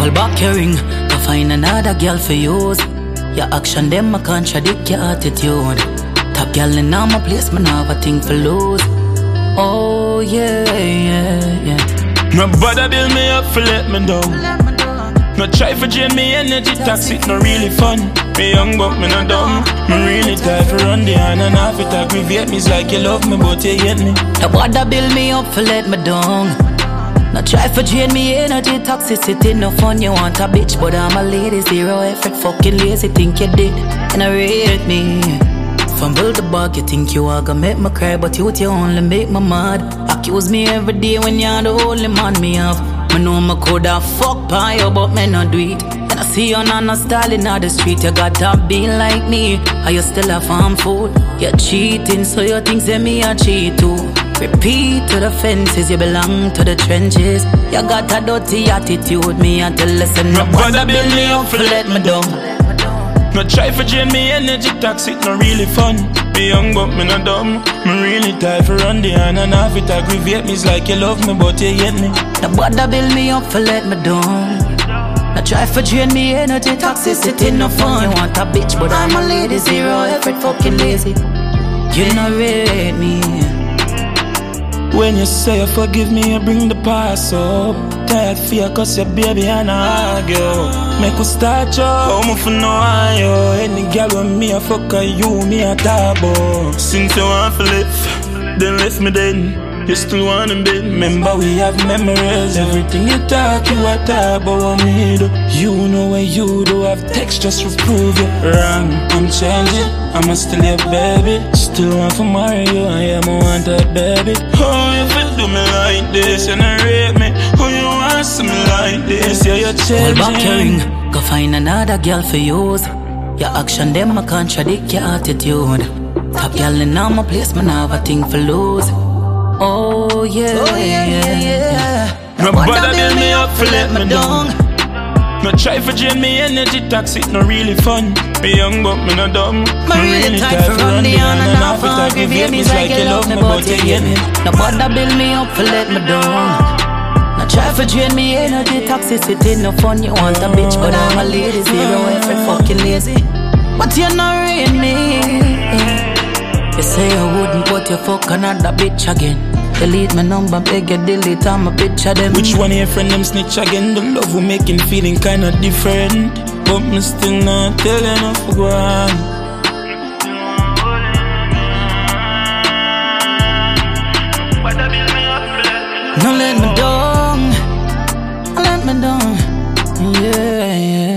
Call back your ring, to find another girl for use. Your action them a contradict your attitude. Top girl in all my place, man have a thing for lose. Oh yeah, yeah, yeah. No bother build me up for let me down. No try for drain me energy, toxic, no really fun. Me young but me not dumb. Me really tired for run the hand and half it aggravate me. It's like you love me but you hate me. No bother build me up for let me down. No try for drain me energy, toxicity, no fun. You want a bitch but I'm a lady, zero effort, fucking lazy. Think you did, and I rate me. Fumble the bag, you think you are gonna make me cry, but you only make me mad. Accuse me every day when you're the only man me have. Me know me coulda fuck by you, but me not do it. And I see you on a style in the street, you gotta be like me. Are you still a farm fool? You're cheating, so you think say me a cheat too. Repeat to the fences, you belong to the trenches. You got a dirty attitude, me a tell listen. No bother build me up for let me down. No try for drain me energy, toxic, no really fun. Me young but me not dumb. Me really tired for run the hand and half it aggravate me. It's like you love me but you hate me. No bother build me up for let me down. No try for drain me energy, toxicity, no fun. You want a bitch but I'm a lady, zero effort, fucking lazy. You not rate me. When you say you forgive me, you bring the past up. Tired fear cause your baby and I argue. Make us start you, I'm for no eye. Any girl with me, I fuck her, you, me a tabo. Since you want to live, then left me then. You still want to be. Remember we have memories. Everything you talk, you a talk about what me do. You know what you do, have text just to prove you wrong. I'm changing, I'm still your baby. Still want to marry you, I am a wanted baby. Oh, you feel do me like this and I rape me. Oh, you want something like this, yeah, you're changing. Hold back your ring, go find another girl for use. Your action them a contradict your attitude. Top girl in all my place, man have a thing for lose. Oh yeah, yeah. No bother build me up for let me down. No try for drain me energy, toxic, no really fun. Me young but me not dumb. Me really tired for run the hand and half it aggravate me. It's like you love me but you hate me. No bother build me up for let me down. No try for drain me energy, toxicity, no fun. You want a bitch but I'm a lady, zero effort, fucking lazy. But you not rate me. You say you wouldn't, but you fuck another bitch again. Delete my number, beg you delete all my picture them. Which one of your friend them snitch again? The love will make him feeling kinda different. But me still not tell you no for go on. No let me down, let me down, yeah, yeah.